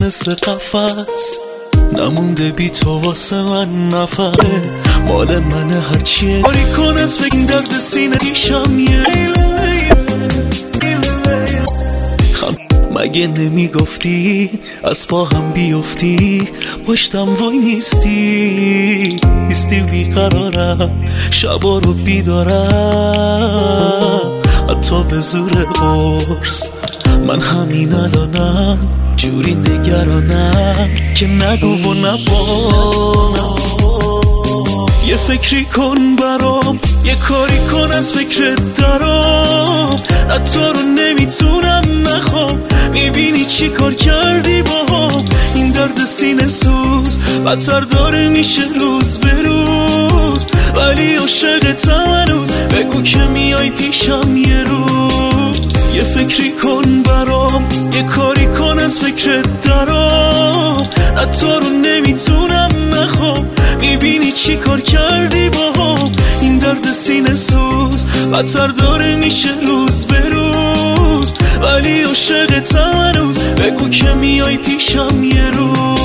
مثل قفس، نمونده بی تو واسه من نفره، مال منه هرچیه کاری کن از فکر درد سینه دیشم یه مگه نمیگفتی از پا هم بیفتی، پشتم وای نیستی بیقرارم، شبا رو بیدارم حتی به زور قرص. من همین الانم جوری نگرانم که نگو و نبا. یه فکری کن برام، یه کاری کن از فکرت درام، حتی رو نمیتونم نخوام. میبینی چی کار کردی باهم، این درد سینه سوز بدتر داره میشه روز به روز، ولی عاشقتم هنوز، بگو که میای پیشم یه روز. یه فکری کن برام، یه کاری کن از فکرت درام، حتی رو نمیتونم نخوام. میبینی چی کار کردی باهم، این درد سینه سوز بدتر داره میشه روز به روز، ولی عاشقتم هنوز، بگو که میای پیشم یه روز.